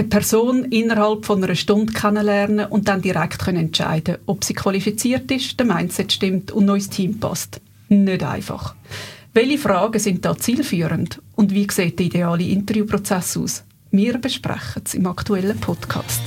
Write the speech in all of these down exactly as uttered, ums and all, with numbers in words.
Eine Person innerhalb von einer Stunde kennenlernen und dann direkt können entscheiden, ob sie qualifiziert ist, der Mindset stimmt und noch ins Team passt. Nicht einfach. Welche Fragen sind da zielführend und wie sieht der ideale Interviewprozess aus? Wir besprechen es im aktuellen Podcast.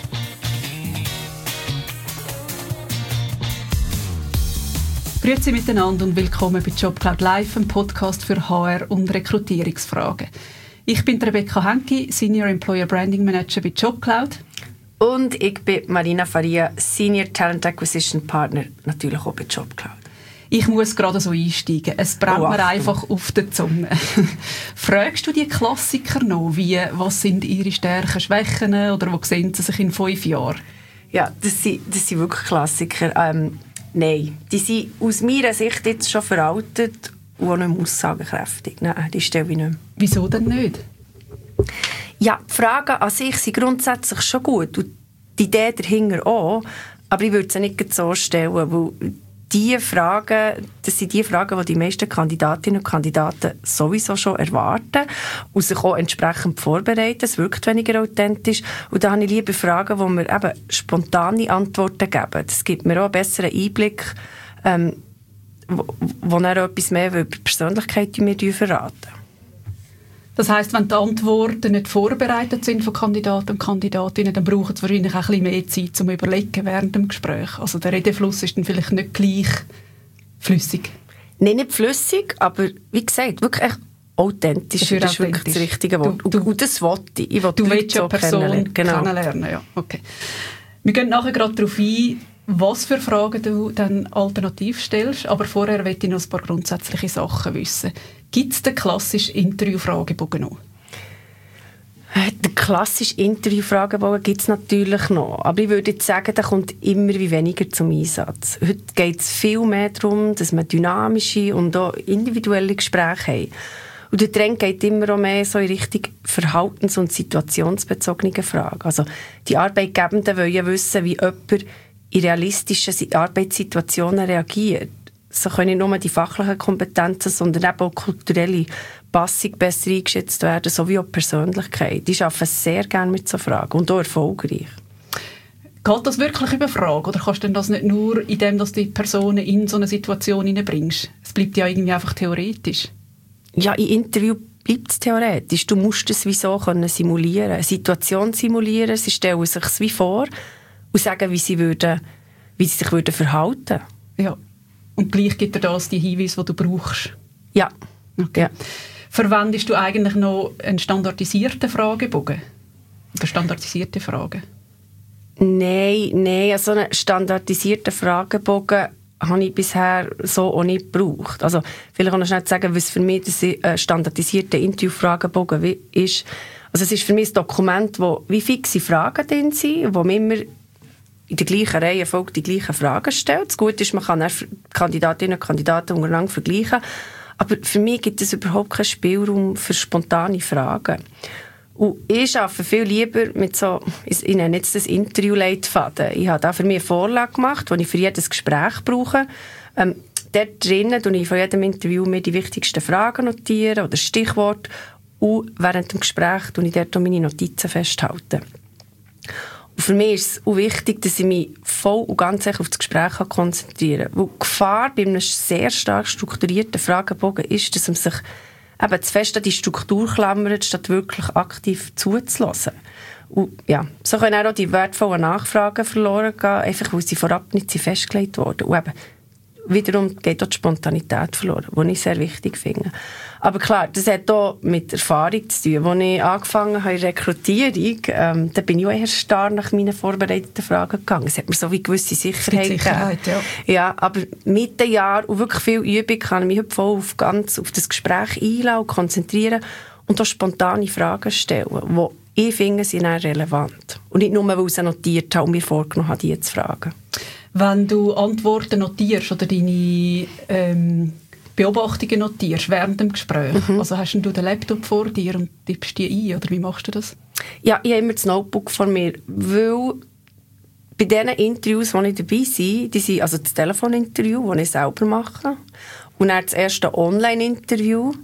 Grüezi miteinander und willkommen bei JobCloud Live, einem Podcast für H R und Rekrutierungsfragen. Ich bin Rebecca Henke, Senior Employer Branding Manager bei JobCloud. Und ich bin Marina Faria, Senior Talent Acquisition Partner, natürlich auch bei JobCloud. Ich muss gerade so einsteigen. Es brennt oh, mir einfach auf der Zunge. Fragst du die Klassiker noch, wie, was sind ihre Stärken, Schwächen oder wo sehen sie sich in fünf Jahren? Ja, das sind, das sind wirklich Klassiker. Ähm, nein, die sind aus meiner Sicht jetzt schon veraltet und auch nicht mehr aussagekräftig. Nein, die stelle ich nicht mehr. Wieso denn nicht? Ja, die Fragen an sich sind grundsätzlich schon gut und die Idee dahinter auch, aber ich würde sie nicht so stellen, weil die Fragen, das sind die Fragen, die die meisten Kandidatinnen und Kandidaten sowieso schon erwarten und sich auch entsprechend vorbereiten. Es wirkt weniger authentisch. Und da habe ich lieber Fragen, wo mir eben spontane Antworten geben. Das gibt mir auch einen besseren Einblick, ähm, wo, wo dann etwas mehr über die Persönlichkeit mir verraten. Das heisst, wenn die Antworten nicht vorbereitet sind von Kandidaten und Kandidatinnen, dann braucht es wahrscheinlich auch ein bisschen mehr Zeit zum Überlegen während dem Gespräch. Also der Redefluss ist dann vielleicht nicht gleich flüssig. Nein, nicht flüssig, aber wie gesagt, wirklich echt authentisch. Das, das ist wirklich das richtige Wort. Du, du, und das wollte ich. Ich will du willst ja so Person kennenlernen. Genau. kennenlernen. Ja. Okay. Wir gehen nachher gerade darauf ein, was für Fragen du dann alternativ stellst. Aber vorher möchte ich noch ein paar grundsätzliche Sachen wissen. Gibt es den klassischen Interview-Fragebogen noch? Den klassischen Interview-Fragebogen gibt es natürlich noch. Aber ich würde jetzt sagen, der kommt immer wie weniger zum Einsatz. Heute geht es viel mehr darum, dass wir dynamische und auch individuelle Gespräche haben. Und der Trend geht immer auch mehr so in Richtung verhaltens- und situationsbezogene Fragen. Also die Arbeitgebenden wollen ja wissen, wie jemand in realistischen Arbeitssituationen reagiert. So können nicht nur die fachlichen Kompetenzen, sondern eben auch kulturelle Passung besser eingeschätzt werden, sowie auch die Persönlichkeit. Die arbeiten sehr gerne mit so Fragen und auch erfolgreich. Geht das wirklich über Fragen oder kannst du das nicht nur, indem du die Personen in so eine Situation hineinbringst? Es bleibt ja irgendwie einfach theoretisch. Ja, im Interview bleibt es theoretisch. Du musst es wie so können simulieren, eine Situation simulieren. Sie stellen sich es wie vor und sagen, wie sie, würden, wie sie sich würden verhalten. Ja. Und gleich gibt dir das die Hinweise, die du brauchst? Ja. Okay. Ja. Verwendest du eigentlich noch einen standardisierten Fragebogen? Oder standardisierte Fragen? Nein, nein. Also einen standardisierten Fragebogen habe ich bisher so auch nicht gebraucht. Also vielleicht kann ich schnell sagen, was für mich ein standardisierter Interview-Fragebogen ist. Also es ist für mich ein Dokument, wo wie fixe Fragen drin sind, wo man immer in der gleichen Reihenfolge die gleichen Fragen stellt. Das Gute ist, man kann Kandidatinnen und Kandidaten untereinander vergleichen. Aber für mich gibt es überhaupt keinen Spielraum für spontane Fragen. Und ich arbeite viel lieber mit so, ich nenne jetzt das Interview-Leitfaden. Ich habe da für mich eine Vorlage gemacht, die ich für jedes Gespräch brauche. Ähm, dort drinnen notiere ich von jedem Interview mir die wichtigsten Fragen notieren oder Stichworte. Und während dem Gespräch tue ich dort auch meine Notizen festhalten. Und für mich ist es auch wichtig, dass ich mich voll und ganz auf das Gespräch konzentrieren kann. Weil die Gefahr bei einem sehr stark strukturierten Fragebogen ist, dass man sich eben zu fest an die Struktur klammert, statt wirklich aktiv zuzulassen. Und ja, so können auch die wertvollen Nachfragen verloren gehen, einfach weil sie vorab nicht festgelegt wurden. Und eben, wiederum geht auch die Spontanität verloren, die ich sehr wichtig finde. Aber klar, das hat auch mit Erfahrung zu tun. Als ich angefangen habe in der Rekrutierung, ähm, da bin ich auch eher starr nach meinen vorbereiteten Fragen gegangen. Es hat mir so wie gewisse Sicherheit, Sicherheit gegeben. Ja. Ja, aber mit den Jahren und wirklich viel Übung kann ich mich heute voll auf, ganz, auf das Gespräch einlassen und konzentrieren und auch spontane Fragen stellen, die ich finde, sind dann relevant. Und nicht nur, weil ich sie notiert habe und mir vorgenommen habe, die zu fragen. Wenn du Antworten notierst oder deine ähm, Beobachtungen notierst während dem Gespräch, mhm. also hast du den Laptop vor dir und tippst die ein, oder wie machst du das? Ja, ich habe immer das Notebook vor mir, weil bei diesen Interviews, die ich dabei bin, die sind also das Telefoninterview, das ich selber mache, und dann das erste Online-Interview,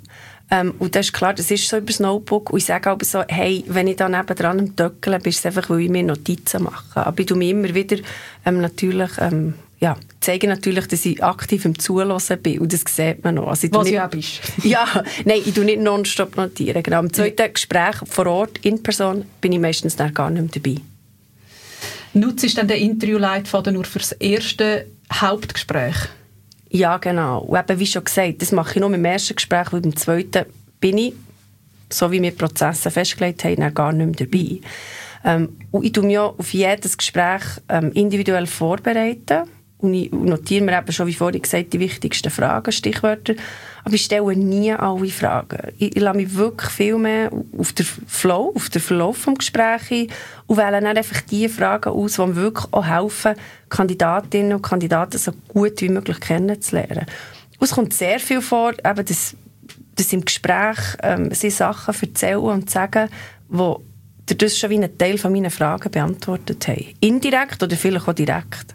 Ähm, und das ist klar, das ist so über das Notebook. Und ich sage aber so, hey, wenn ich da nebendran am Töckeln bin, ist es einfach, weil ich mir Notizen mache. Aber ich tue mir immer wieder ähm, natürlich, ähm, ja, zeige natürlich, dass ich aktiv im Zuhören bin. Und das sieht man noch. Also ich Was nicht, du auch bist. Ja, nein, ich tue nicht nonstop notieren. Genau. Am zweiten Gespräch vor Ort, in Person, bin ich meistens dann gar nicht mehr dabei. Nutzt du dann den Interviewleitfaden nur für das erste Hauptgespräch? Ja, genau. Und eben, wie schon gesagt, das mache ich nur im ersten Gespräch, weil beim zweiten bin ich, so wie wir die Prozesse festgelegt haben, dann gar nicht mehr dabei. Ähm, und ich tue mich auch auf jedes Gespräch ähm, individuell vorbereiten. Und ich notiere mir eben schon, wie vorhin gesagt, die wichtigsten Fragen, Stichwörter. Aber ich stelle nie alle Fragen. Ich, ich lasse mich wirklich viel mehr auf den Flow, auf den Verlauf des Gesprächs ein und wähle dann einfach die Fragen aus, die mir wirklich auch helfen, Kandidatinnen und Kandidaten so gut wie möglich kennenzulernen. Und es kommt sehr viel vor, eben dass, dass im Gespräch ähm, sie Sachen erzählen und sagen, die das schon wie einen Teil von meinen Fragen beantwortet haben. Indirekt oder vielleicht auch direkt.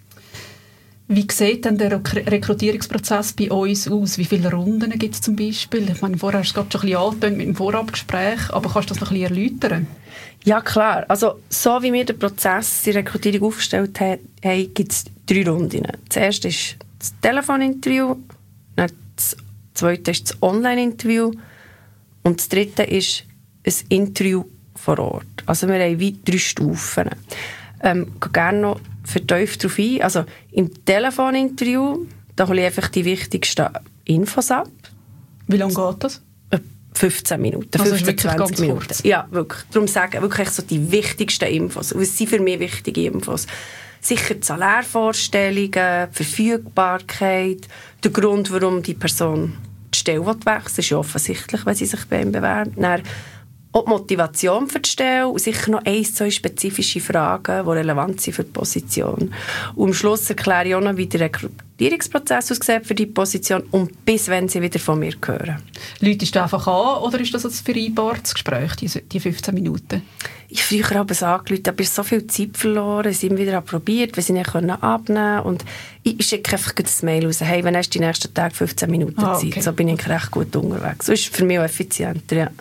Wie sieht denn der Rek- Rekrutierungsprozess bei uns aus? Wie viele Runden gibt es zum Beispiel? Ich meine, vorher hast du es gerade schon ein bisschen angetönt mit dem Vorabgespräch, aber kannst du das noch ein bisschen erläutern? Ja, klar. Also, so wie wir den Prozess die Rekrutierung aufgestellt haben, gibt es drei Runden. Das erste ist das Telefoninterview, das zweite ist das Online-Interview und das dritte ist ein Interview vor Ort. Also wir haben wie drei Stufen. Ähm, ich gehe gerne noch vertieft darauf ein. Also im Telefoninterview, da hole ich einfach die wichtigsten Infos ab. Wie lange geht das? fünfzehn Minuten, also fünfzehn, zwanzig Minuten. Kurz. Ja, wirklich. Darum sagen wirklich so die wichtigsten Infos. Was sind für mich wichtige Infos? Sicher die Salärvorstellungen, die Verfügbarkeit, der Grund, warum die Person die Stelle wechselt, ist ja offensichtlich, wenn sie sich bei ihm bewerbt. Dann auch die Motivation für die Stelle und sicher noch ein, zwei spezifische Fragen, die relevant sind für die Position. Und am Schluss erkläre ich auch noch, wie der Rekrutierungsprozess aussieht für die Position und bis wenn sie wieder von mir hören. Läutest du einfach an oder ist das ein vereinbartes Gespräch, die, die fünfzehn Minuten? Ich früher habe es angerufen, aber ich habe so viel Zeit verloren, sie haben wieder probiert, weil sie nicht abnehmen können. Und ich schicke einfach ein Mail raus, hey, wenn hast du die nächsten Tage fünfzehn Minuten ah, Zeit? Okay. So bin ich recht gut unterwegs. So ist es für mich auch effizienter, ja.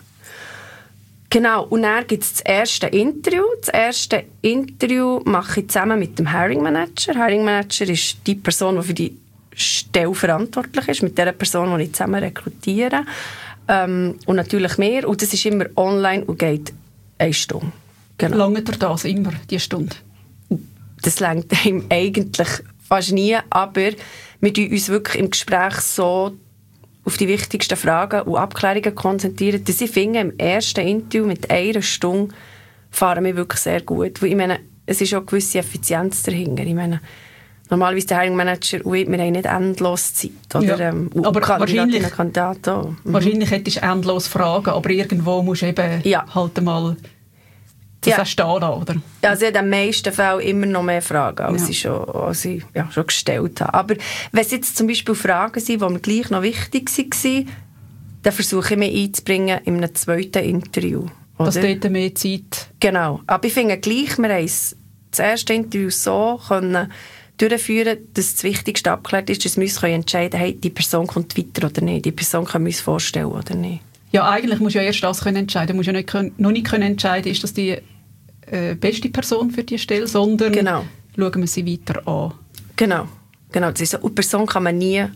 Genau, und dann gibt es das erste Interview. Das erste Interview mache ich zusammen mit dem Hiring Manager. Hiring Manager ist die Person, die für die Stelle verantwortlich ist, mit der Person, die ich zusammen rekrutiere. Ähm, und natürlich mehr. Und das ist immer online und geht eine Stunde. Genau. Lange dir das immer, die Stunde? Das reicht ihm eigentlich fast nie, aber wir konzentrieren uns wirklich im Gespräch so auf die wichtigsten Fragen und Abklärungen konzentrieren, dass ich finde, im ersten Interview mit einer Stunde fahren wir wirklich sehr gut. Weil ich meine, es ist auch eine gewisse Effizienz dahinter. Ich meine, normalerweise der Hiring Manager und ich, wir haben nicht endlos Zeit. Oder, ja. ähm, aber wahrscheinlich, Kandidat auch. Mhm. wahrscheinlich hättest du endlos Fragen, aber irgendwo musst du eben ja. halt mal das ja. auch stehen lassen, oder? Ja, also ich habe in den meisten Fällen immer noch mehr Fragen, als ja. ich, schon, als ich ja, schon gestellt habe. Aber wenn es jetzt zum Beispiel Fragen sind, die mir gleich noch wichtig waren, dann versuche ich mich einzubringen in einem zweiten Interview. Oder? Dass dort mehr Zeit... Genau. Aber ich finde gleich, wir haben das erste Interview so können durchführen, dass das Wichtigste abgeklärt ist, dass wir uns entscheiden können, hey, die Person kommt weiter oder nicht, die Person können wir uns vorstellen oder nicht. Ja, eigentlich musst du ja erst das können entscheiden. Du musst ja nicht können, noch nicht können entscheiden, ist das die äh, beste Person für die Stelle, sondern genau. schauen wir sie weiter an. Genau. genau. Das ist so. Und die Person kann man nie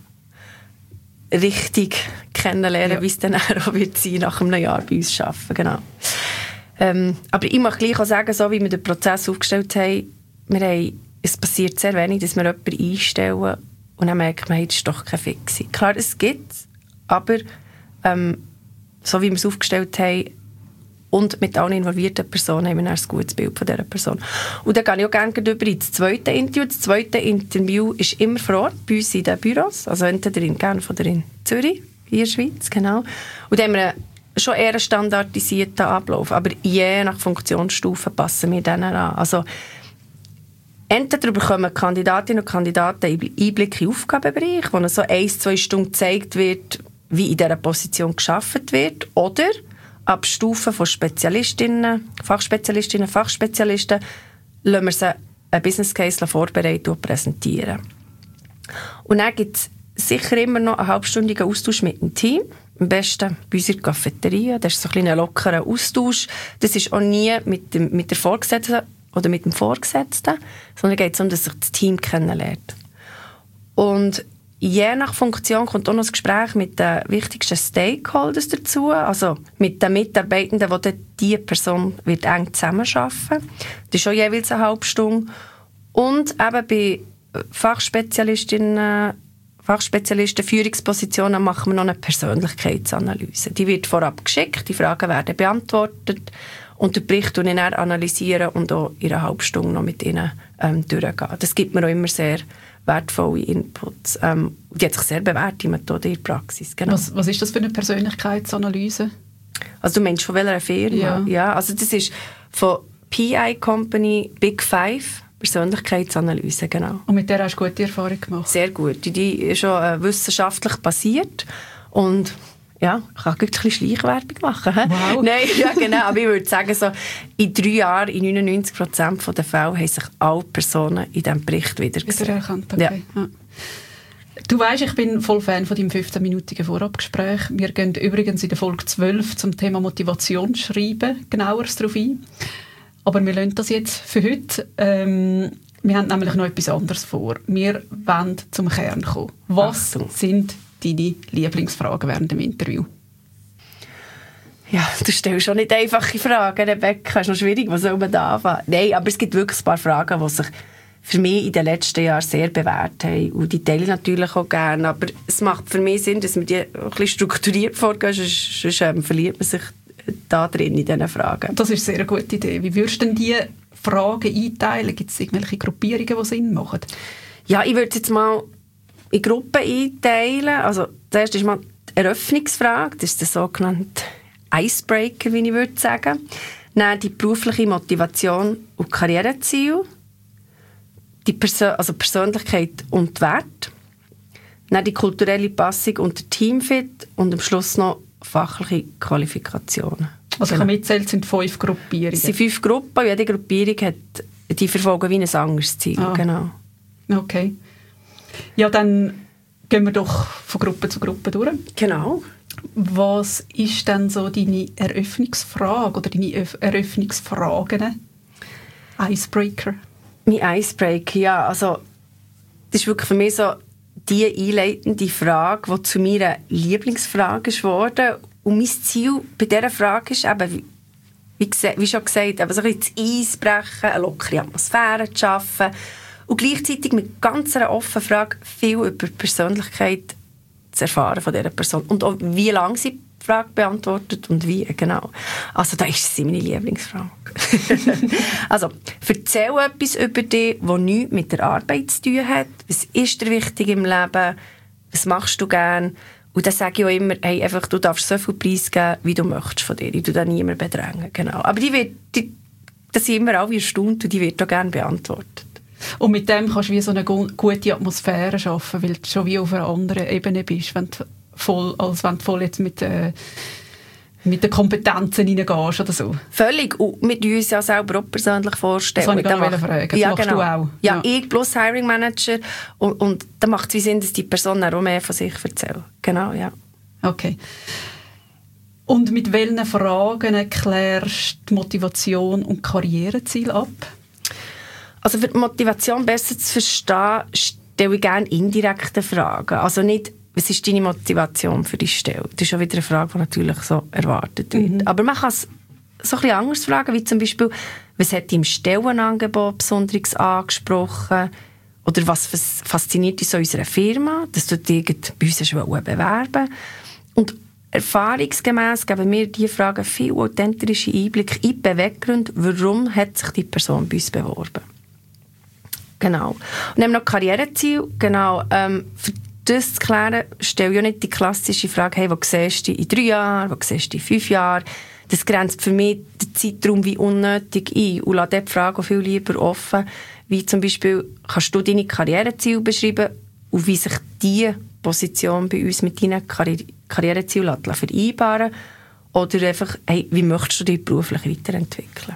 richtig kennenlernen, ja. wie es dann auch wird sein, nach einem Jahr bei uns arbeiten. Genau. Ähm, aber ich möchte gleich auch sagen, so wie wir den Prozess aufgestellt haben, wir haben, es passiert sehr wenig, dass wir jemanden einstellen und dann merkt man, hey, das ist doch kein Fix. Klar, es gibt es, aber ähm, so wie wir es aufgestellt haben und mit allen involvierten Personen haben wir ein gutes Bild von dieser Person. Und dann gehe ich auch gerne über ins zweite Interview. Das zweite Interview ist immer vor Ort, bei uns in den Büros, also entweder in Genf oder in Zürich, hier in der Schweiz, genau. Und da haben wir schon eher einen standardisierten Ablauf, aber je nach Funktionsstufe passen wir denen an. Also entweder bekommen Kandidatinnen und Kandidaten Einblick in den Aufgabenbereich, wo so ein, zwei Stunden gezeigt wird, wie in dieser Position gearbeitet wird, oder ab Stufen von Spezialistinnen, Fachspezialistinnen, Fachspezialisten lassen wir sie einen Business Case vorbereiten und präsentieren. Und dann gibt es sicher immer noch einen halbstündigen Austausch mit dem Team, am besten bei uns in der Cafeteria. Das ist so ein kleiner lockerer Austausch. Das ist auch nie mit, dem, mit der Vorgesetzten oder mit dem Vorgesetzten, sondern geht es darum, dass sich das Team kennenlernt. Und je nach Funktion kommt auch noch das Gespräch mit den wichtigsten Stakeholders dazu, also mit den Mitarbeitenden, die diese Person wird eng zusammenarbeiten wird. Das ist auch jeweils eine halbe Stunde. Und eben bei Fachspezialistinnen, Fachspezialisten, Führungspositionen machen wir noch eine Persönlichkeitsanalyse. Die wird vorab geschickt, die Fragen werden beantwortet und den Bericht dann analysieren und auch in einer halben Stunde noch mit ihnen ähm, durchgehen. Das gibt mir auch immer sehr wertvolle Inputs. Ähm, die hat sich sehr bewährt, die Methode in der Praxis. Genau. Was, was ist das für eine Persönlichkeitsanalyse? Also du meinst von welcher Firma? Ja. Ja, also das ist von P I Company Big Five, Persönlichkeitsanalyse, genau. Und mit der hast du gute Erfahrung gemacht? Sehr gut. Die, die ist schon äh, wissenschaftlich basiert und ja, ich kann gleich ein bisschen Schleichwerbung machen. He? Wow. Nein, ja, genau. Aber ich würde sagen, so, in drei Jahren, in neunundneunzig Prozent der Fälle, haben sich alle Personen in diesem Bericht wieder gesehen. Wiedererkannt, okay. Ja. Ja. Du weisst, ich bin voll Fan von deinem fünfzehn-minütigen Vorabgespräch. Wir gehen übrigens in der Folge zwölf zum Thema Motivation schreiben, genaueres darauf ein. Aber wir lassen das jetzt für heute. Ähm, wir haben nämlich noch etwas anderes vor. Wir wollen zum Kern kommen. Was Achtung. sind deine Lieblingsfragen während dem Interview? Ja, du stellst schon nicht einfache Fragen, Rebecca. Es ist noch schwierig, was soll man da anfangen? Nein, aber es gibt wirklich ein paar Fragen, die sich für mich in den letzten Jahren sehr bewährt haben. Und die teile ich natürlich auch gerne. Aber es macht für mich Sinn, dass man die ein bisschen strukturiert vorgehen, sonst, sonst ähm, verliert man sich da drin in diesen Fragen. Das ist eine sehr gute Idee. Wie würdest du denn diese Fragen einteilen? Gibt es irgendwelche Gruppierungen, die Sinn machen? Ja, ich würde jetzt mal in Gruppen einteilen. Also, zuerst ist mal die Eröffnungsfrage. Das ist der sogenannte Icebreaker, wie ich würde sagen. Dann die berufliche Motivation und Karriereziel. Die Persön- also Persönlichkeit und Wert. Dann die kulturelle Passung und der Teamfit. Und am Schluss noch fachliche Qualifikationen. Also ich habe mitzählt, sind fünf Gruppierungen. Es sind fünf Gruppen. Jede Gruppierung hat, die verfolgen wie ein anderes Ziel. Ah. Genau. Okay. Ja, dann gehen wir doch von Gruppe zu Gruppe durch. Genau. Was ist denn so deine Eröffnungsfrage oder deine Öff- Eröffnungsfragen? Icebreaker? Mein Icebreaker, ja, also das ist wirklich für mich so die einleitende Frage, die zu meiner Lieblingsfrage ist geworden. Und mein Ziel bei dieser Frage ist eben, wie, wie, gese- wie schon gesagt, eben so ein bisschen das Eisbrechen, eine lockere Atmosphäre zu schaffen und gleichzeitig mit ganz einer offenen Frage viel über die Persönlichkeit zu erfahren von dieser Person. Und auch wie lange sie die Frage beantwortet und wie, genau. Also da ist sie meine Lieblingsfrage. Also, erzähl etwas über dich, das nichts mit der Arbeit zu tun hat. Was ist dir wichtig im Leben? Was machst du gerne? Und dann sage ich auch immer, hey, einfach, du darfst so viel Preis geben, wie du möchtest von dir. Ich tue da niemanden bedrängen. Genau. Aber die wird, die, das sind immer alle erstaunt und die wird auch gerne beantwortet. Und mit dem kannst du wie so eine gu- gute Atmosphäre schaffen, weil du schon wie auf einer anderen Ebene bist, wenn du voll, als wenn du voll jetzt mit, äh, mit den Kompetenzen reingehst oder so. Völlig. Und wir tun uns ja selber auch persönlich vorstellen. Das wollte ich Und gerade dann fragen. Das ja, machst genau. du auch. Ja, Ja. ich plus Hiring Manager. Und, und dann macht es wie Sinn, dass die Person auch mehr von sich erzählt. Genau, ja. Okay. Und mit welchen Fragen klärst du die Motivation und Karriereziel ab? Also für die Motivation besser zu verstehen, stelle ich gerne indirekte Fragen. Also nicht, was ist deine Motivation für die Stelle? Das ist schon wieder eine Frage, die natürlich so erwartet wird. Mhm. Aber man kann es so ein bisschen anders fragen, wie zum Beispiel, was hat dich im Stellenangebot besonders angesprochen? Oder was fasziniert dich so in unserer Firma, dass du dich bei uns bewerben. Und erfahrungsgemäss geben wir diese Fragen viel authentische Einblicke in die Beweggründe, warum hat sich die Person bei uns beworben. Genau. Und dann noch Karriereziel. Genau. Ähm, für das zu klären, stelle ich ja nicht die klassische Frage, hey, wo siehst du dich in drei Jahren, wo siehst du dich in fünf Jahren? Das grenzt für mich den Zeitraum wie unnötig ein und lässt die Frage auch viel lieber offen, wie zum Beispiel, kannst du deine Karriereziele beschreiben und wie sich diese Position bei uns mit deinen Karri- Karrierezielen vereinbaren oder einfach, hey, wie möchtest du dich beruflich weiterentwickeln?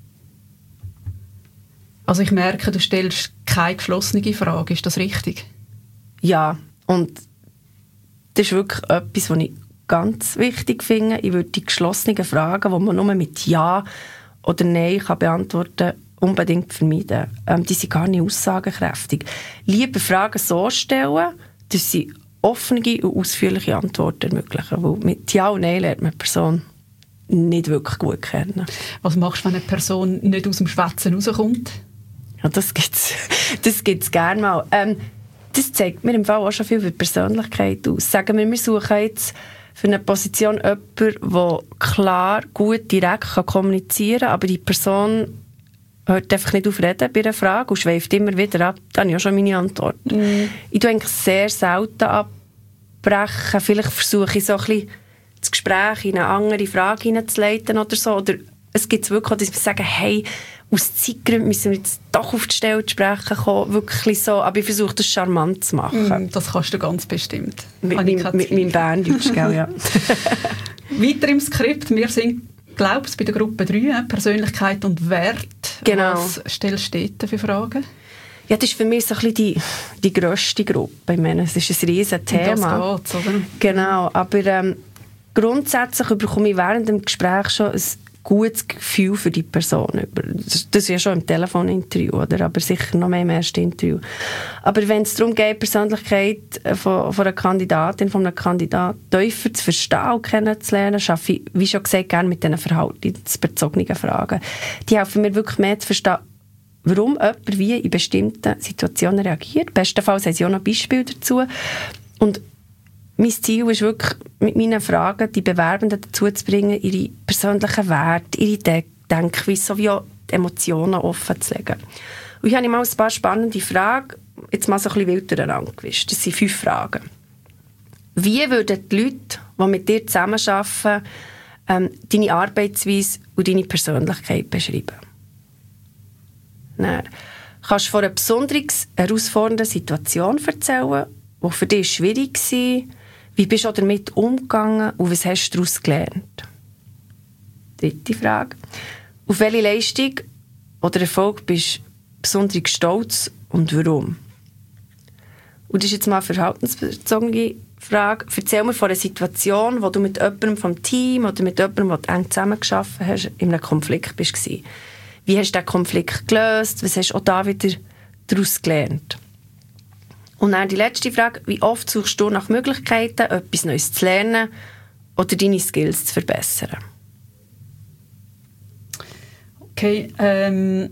Also ich merke, du stellst keine geschlossene Frage, ist das richtig? Ja, und das ist wirklich etwas, was ich ganz wichtig finde. Ich würde die geschlossenen Fragen, die man nur mit Ja oder Nein kann beantworten kann, unbedingt vermeiden. Ähm, die sind gar nicht aussagekräftig. Lieber Fragen so stellen, dass sie offene und ausführliche Antworten ermöglichen. Weil mit Ja und Nein lernt man die Person nicht wirklich gut kennen. Was machst du, wenn eine Person nicht aus dem Schwätzen rauskommt? Ja, das gibt's, das gibt's gerne mal. Ähm, das zeigt mir im Fall auch schon viel für die Persönlichkeit aus. Sagen wir, wir suchen jetzt für eine Position jemanden, der klar, gut, direkt kann kommunizieren kann, aber die Person hört einfach nicht auf reden bei einer Frage und schweift immer wieder ab. Dann habe ich auch schon meine Antwort. Mm. Ich tue eigentlich sehr selten abbrechen. Vielleicht versuche ich so ein bisschen das Gespräch in eine andere Frage hineinzuleiten oder so. Oder es gibt wirklich auch, dass wir sagen, hey, aus Zeitgründen müssen wir jetzt doch auf die Stelle zu sprechen kommen. Wirklich so. Aber ich versuche, das charmant zu machen. Mm, das kannst du ganz bestimmt. Mit, mit, mit meinem Berndeutsch, gell, ja. Weiter im Skript. Wir sind, glaube ich, bei der Gruppe drei, Persönlichkeit und Wert. Genau. Was stellst du dort für Fragen? Ja, das ist für mich so ein bisschen die, die grösste Gruppe. Ich meine, es ist ein riesen Thema. Um das geht's, oder? Genau, aber ähm, grundsätzlich bekomme ich während dem Gespräch schon ein gutes Gefühl für die Person. Das, das ist ja schon im Telefoninterview, oder? Aber sicher noch mehr im ersten Interview. Aber wenn es darum geht, die Persönlichkeit von, von einer Kandidatin, von einem Kandidaten tiefer zu verstehen und kennenzulernen, schaffe ich, wie schon gesagt, gerne mit diesen verhaltensbezogenen Fragen. Die helfen mir wirklich mehr zu verstehen, warum jemand wie in bestimmten Situationen reagiert. Bestenfalls haben sie auch noch Beispiele dazu. Und mein Ziel ist wirklich, mit meinen Fragen die Bewerbenden dazu zu bringen, ihre persönlichen Werte, ihre De- Denkweise sowie auch die Emotionen offen zu legen. Und ich habe mal ein paar spannende Fragen, jetzt mal so ein bisschen wild durcheinander gewischt. Das sind fünf Fragen. Wie würden die Leute, die mit dir zusammenarbeiten, ähm, deine Arbeitsweise und deine Persönlichkeit beschreiben? Dann kannst du von einer besonders herausfordernden Situation erzählen, die für dich schwierig war. Wie bist du damit umgegangen und was hast du daraus gelernt? Dritte Frage. Auf welche Leistung oder Erfolg bist du besonders stolz und warum? Und das ist jetzt mal eine verhaltensbezogene Frage. Erzähl mir von einer Situation, wo du mit jemandem vom Team oder mit jemandem, der du eng zusammengearbeitet hast, in einem Konflikt bist. Wie hast du diesen Konflikt gelöst? Was hast du auch da wieder daraus gelernt? Und dann die letzte Frage, wie oft suchst du nach Möglichkeiten, etwas Neues zu lernen oder deine Skills zu verbessern? Okay, ähm,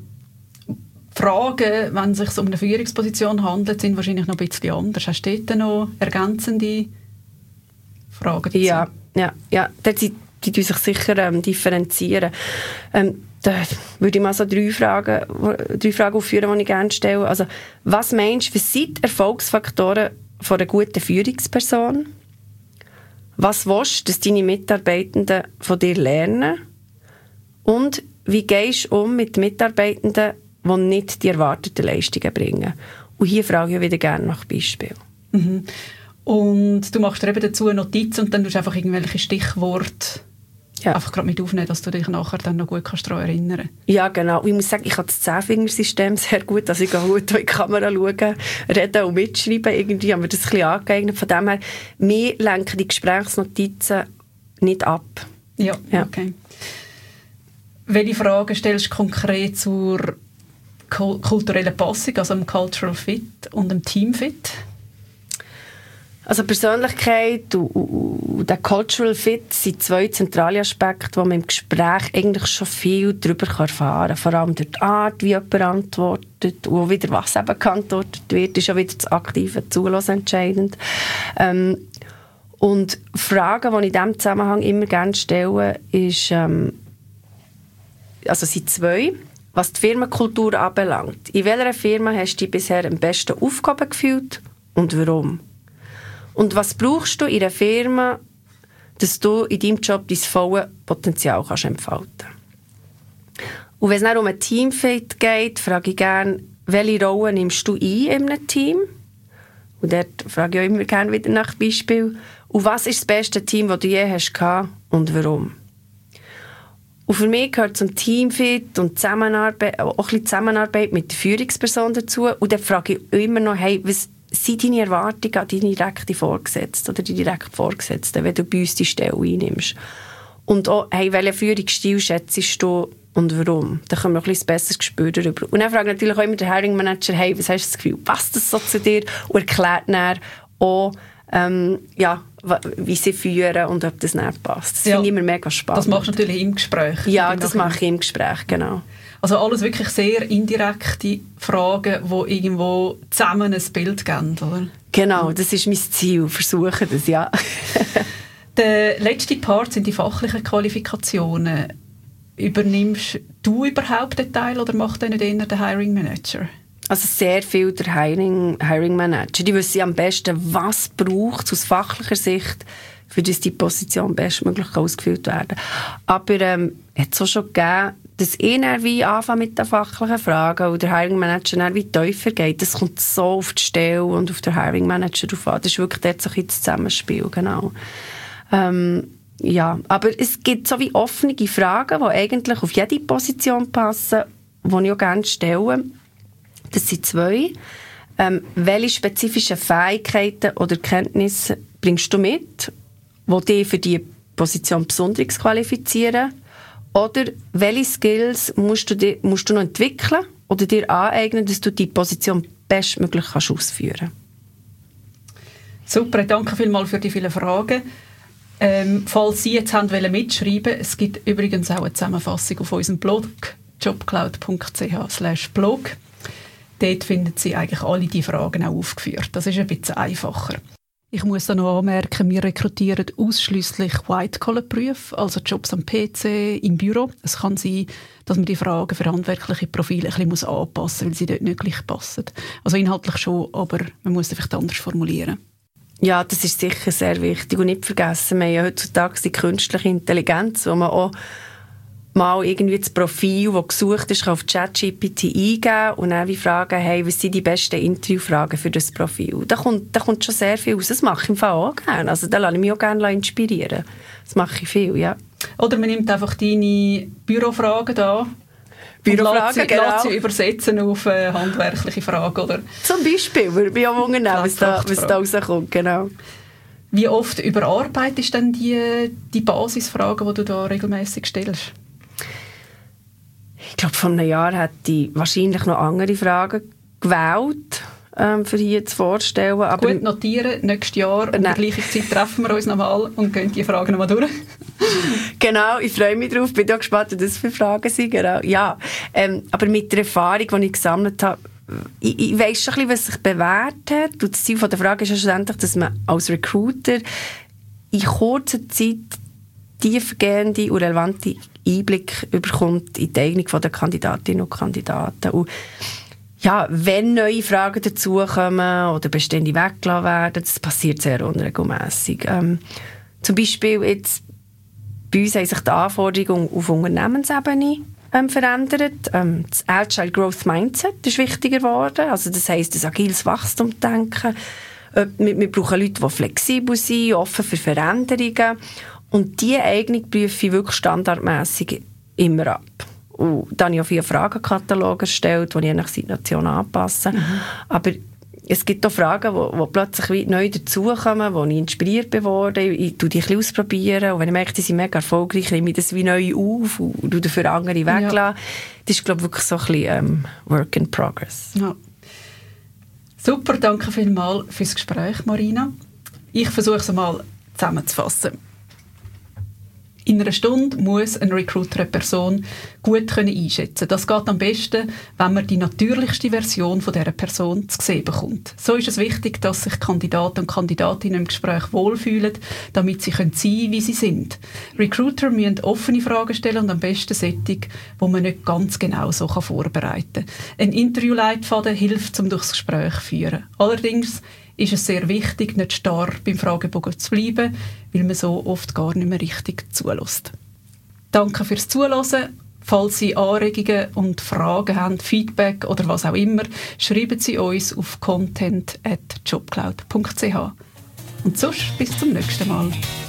Fragen, wenn es sich um eine Führungsposition handelt, sind wahrscheinlich noch ein bisschen anders. Hast du dort noch ergänzende Fragen dazu? Ja, ja, ja. Die, die, die sich sicher ähm, differenzieren. Ähm, Da würde ich mal so drei Fragen, drei Fragen aufführen, die ich gerne stelle. Also, was meinst du, was sind Erfolgsfaktoren von einer guten Führungsperson? Was willst du, dass deine Mitarbeitenden von dir lernen? Und wie gehst du um mit Mitarbeitenden, die nicht die erwarteten Leistungen bringen? Und hier frage ich wieder gerne nach Beispielen. Mhm. Und du machst dir eben dazu Notizen und dann tust du einfach irgendwelche Stichworte ja. einfach gerade mit aufnehmen, dass du dich nachher dann noch gut kannst daran erinnern kannst. Ja, genau. Und ich muss sagen, ich habe das Zehnfingersystem sehr gut, also ich kann gut in die Kamera schauen, reden und mitschreiben. Irgendwie haben wir das ein bisschen angeeignet. Von dem her, wir lenken die Gesprächsnotizen nicht ab. Ja, ja. Okay. Welche Fragen stellst du konkret zur kulturellen Passung, also dem Cultural Fit und dem Team Fit? Also Persönlichkeit und, und, und der Cultural Fit sind zwei zentrale Aspekte, wo man im Gespräch eigentlich schon viel darüber erfahren kann. Vor allem durch die Art, wie jemand antwortet und wieder was eben geantwortet wird, ist auch wieder das aktive Zuhören entscheidend. Ähm, und Fragen, die ich in diesem Zusammenhang immer gerne stelle, ist, ähm, also sind zwei, was die Firmenkultur anbelangt. In welcher Firma hast du dich bisher am besten aufgehoben gefühlt und warum? Und was brauchst du in einer Firma, dass du in deinem Job dein volles Potenzial kannst entfalten? Und wenn es dann um ein Teamfit geht, frage ich gerne, welche Rolle nimmst du ein in einem Team? Und dort frage ich auch immer gerne wieder nach Beispiel. Und was ist das beste Team, das du je hast gehabt und warum? Und für mich gehört zum Teamfit und Zusammenarbeit, auch ein bisschen Zusammenarbeit mit der Führungsperson dazu. Und dann frage ich immer noch, hey, was sind deine Erwartungen an deine direkte Vorgesetzte oder die direkte Vorgesetzte, wenn du bei uns die Stelle einnimmst. Und auch, hey, welchen Führungsstil schätzt du und warum? Da können wir ein bisschen ein besseres Gespür darüber. Und dann fragt natürlich auch immer der Hiring Manager, hey, was hast du das Gefühl, passt das so zu dir? Und erklärt dann auch, ähm, ja, wie sie führen und ob das nicht passt. Das ja, finde ich immer mega spannend. Das machst du natürlich im Gespräch. Ja, das mache ich im Gespräch, genau. Also alles wirklich sehr indirekte Fragen, die irgendwo zusammen ein Bild geben, oder? Genau, das ist mein Ziel, versuchen das, ja. Der letzte Part sind die fachlichen Qualifikationen. Übernimmst du überhaupt den Teil oder macht den nicht eher der Hiring Manager? Also sehr viel der Hiring, Hiring Manager. Die wissen am besten, was braucht es aus fachlicher Sicht, für dass die Position bestmöglich ausgefüllt werden kann. Aber ähm, es hat es auch schon gegeben, dass ich dann wie anfange mit den fachlichen Fragen und der Hiring Manager dann wie tiefer geht. Das kommt so auf die Stelle und auf den Hiring Manager drauf an. Das ist wirklich dort so ein das Zusammenspiel, genau. Ähm, ja, aber es gibt so wie offene Fragen, die eigentlich auf jede Position passen, die ich auch gerne stelle. Das sind zwei. Ähm, welche spezifischen Fähigkeiten oder Kenntnisse bringst du mit, die dich für diese Position besonders qualifizieren? Oder welche Skills musst du, dir, musst du noch entwickeln oder dir aneignen, dass du die Position bestmöglich kannst ausführen kannst? Super, danke vielmals für die vielen Fragen. Ähm, falls Sie jetzt haben wollen mitschreiben, es gibt übrigens auch eine Zusammenfassung auf unserem Blog jobcloud punkt c h slash blog. Dort finden Sie eigentlich alle die Fragen auch aufgeführt. Das ist ein bisschen einfacher. Ich muss da noch anmerken, wir rekrutieren ausschliesslich White-Collar-Berufe, also Jobs am P C, im Büro. Es kann sein, dass man die Fragen für handwerkliche Profile ein bisschen anpassen muss, weil sie dort nicht gleich passen. Also inhaltlich schon, aber man muss es vielleicht anders formulieren. Ja, das ist sicher sehr wichtig. Und nicht vergessen, wir haben ja heutzutage die künstliche Intelligenz, wo man auch mal irgendwie das Profil, das gesucht ist, auf ChatGPT eingeben und dann wie fragen, hey, was sind die besten Interviewfragen für das Profil? Da kommt, da kommt schon sehr viel raus. Das mache ich im Fall auch gerne. Also da lasse ich mich auch gerne inspirieren. Das mache ich viel, ja. Oder man nimmt einfach deine Bürofragen da Bürofragen, und genau. lässt sie übersetzen auf äh, handwerkliche Fragen, oder? Zum Beispiel, würde mich auch wundern, was da, was da rauskommt, genau. Wie oft überarbeitest du denn die, die Basisfragen, die du da regelmäßig stellst? Ich glaube, vor einem Jahr hätte ich wahrscheinlich noch andere Fragen gewählt, ähm, für hier zu vorstellen. Aber gut notieren, nächstes Jahr um die gleiche Zeit treffen wir uns nochmal und gehen die Fragen nochmal durch. Genau, ich freue mich drauf, bin auch gespannt, was das für Fragen sind. Genau. Ja, ähm, aber mit der Erfahrung, die ich gesammelt habe, ich, ich weiss schon ein bisschen, was sich bewährt hat. Und das Ziel der Frage ist ja schlussendlich, dass man als Recruiter in kurzer Zeit tiefgehende und relevante Einblick bekommt in die Eignung der Kandidatinnen und Kandidaten. Und ja, wenn neue Fragen dazukommen oder bestehende weggelassen werden, das passiert sehr unregelmässig. Ähm, zum Beispiel jetzt, bei uns haben sich die Anforderungen auf Unternehmensebene ähm, verändert. Ähm, das Agile Growth Mindset ist wichtiger geworden. Also das heisst, das agiles Wachstumsdenken. Äh, wir, wir brauchen Leute, die flexibel sind, offen für Veränderungen. Und diese Eignung prüfe ich wirklich standardmässig immer ab. Und dann habe ich auch vier Fragenkataloge erstellt, die ich je nach Situation anpasse. Mhm. Aber es gibt auch Fragen, die plötzlich neu dazukommen, wo ich inspiriert bin worden. Ich tue die ein bisschen ausprobieren. Und wenn ich merke, die sind mega erfolgreich, nehme ich das wie neu auf und tue dafür andere weglassen. Ja. Das ist, glaube ich, wirklich so ein bisschen ähm, Work in Progress. Ja. Super, danke vielmals fürs Gespräch, Marina. Ich versuche es einmal zusammenzufassen. In einer Stunde muss ein Recruiter eine Person gut einschätzen können. Das geht am besten, wenn man die natürlichste Version von dieser Person zu sehen bekommt. So ist es wichtig, dass sich Kandidaten und Kandidatinnen im Gespräch wohlfühlen, damit sie sein können, wie sie sind. Recruiter müssen offene Fragen stellen und am besten solche, die man nicht ganz genau so vorbereiten kann. Ein Interviewleitfaden hilft, um durchs Gespräch zu führen. Allerdings ist es sehr wichtig, nicht starr beim Fragebogen zu bleiben, weil man so oft gar nicht mehr richtig zulässt. Danke fürs Zuhören. Falls Sie Anregungen und Fragen haben, Feedback oder was auch immer, schreiben Sie uns auf content at jobcloud punkt c h. Und sonst bis zum nächsten Mal.